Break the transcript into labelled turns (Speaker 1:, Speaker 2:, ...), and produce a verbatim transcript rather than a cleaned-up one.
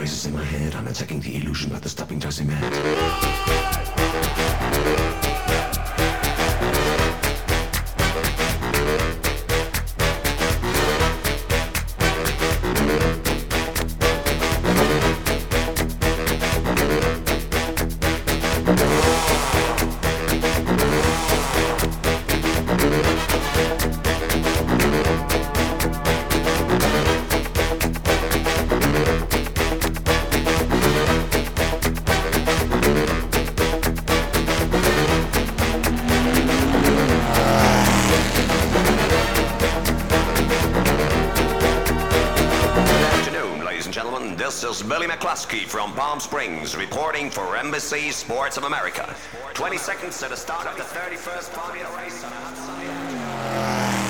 Speaker 1: races in my head. I'm attacking the illusion, but the stopping drives me mad.
Speaker 2: This is Billy McCluskey from Palm Springs, reporting for Embassy Sports of America. twenty seconds to the start of the thirty-first Formula race on a hot sunny afternoon.